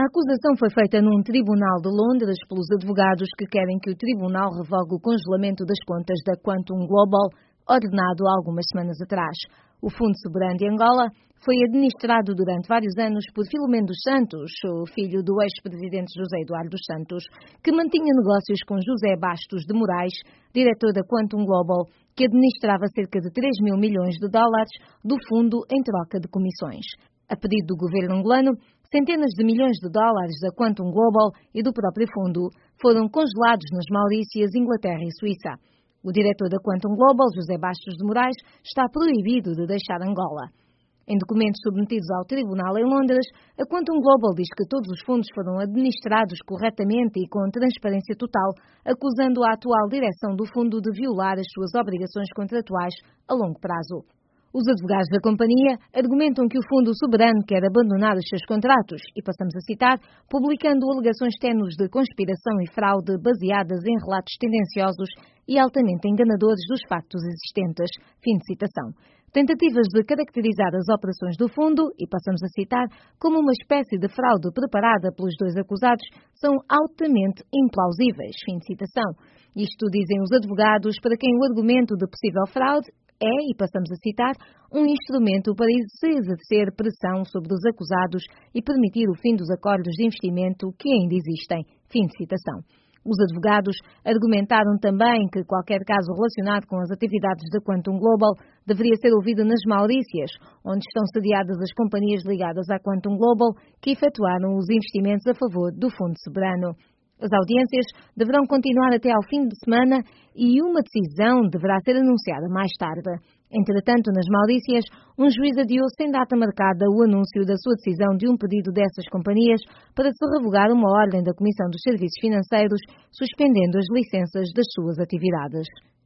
acusação foi feita num tribunal de Londres pelos advogados que querem que o tribunal revogue o congelamento das contas da Quantum Global, ordenado há algumas semanas atrás. O Fundo Soberano de Angola foi administrado durante vários anos por Filomeno dos Santos, o filho do ex-presidente José Eduardo dos Santos, que mantinha negócios com José Bastos de Moraes, diretor da Quantum Global, que administrava cerca de 3 mil milhões de dólares do fundo em troca de comissões. A pedido do governo angolano, centenas de milhões de dólares da Quantum Global e do próprio fundo foram congelados nas Maurícias, Inglaterra e Suíça. O diretor da Quantum Global, José Bastos de Moraes, está proibido de deixar Angola. Em documentos submetidos ao tribunal em Londres, a Quantum Global diz que todos os fundos foram administrados corretamente e com transparência total, acusando a atual direção do fundo de violar as suas obrigações contratuais a longo prazo. Os advogados da companhia argumentam que o Fundo Soberano quer abandonar os seus contratos e, passamos a citar, publicando alegações ténues de conspiração e fraude baseadas em relatos tendenciosos e altamente enganadores dos factos existentes. Fim de citação. Tentativas de caracterizar as operações do fundo, e passamos a citar, como uma espécie de fraude preparada pelos dois acusados, são altamente implausíveis. Fim de citação. Isto dizem os advogados, para quem o argumento de possível fraude é, e passamos a citar, um instrumento para se exercer pressão sobre os acusados e permitir o fim dos acordos de investimento que ainda existem. Fim de citação. Os advogados argumentaram também que qualquer caso relacionado com as atividades da Quantum Global deveria ser ouvido nas Maurícias, onde estão sediadas as companhias ligadas à Quantum Global que efetuaram os investimentos a favor do Fundo Soberano. As audiências deverão continuar até ao fim de semana e uma decisão deverá ser anunciada mais tarde. Entretanto, nas Maurícias, um juiz adiou sem data marcada o anúncio da sua decisão de um pedido dessas companhias para se revogar uma ordem da Comissão dos Serviços Financeiros, suspendendo as licenças das suas atividades.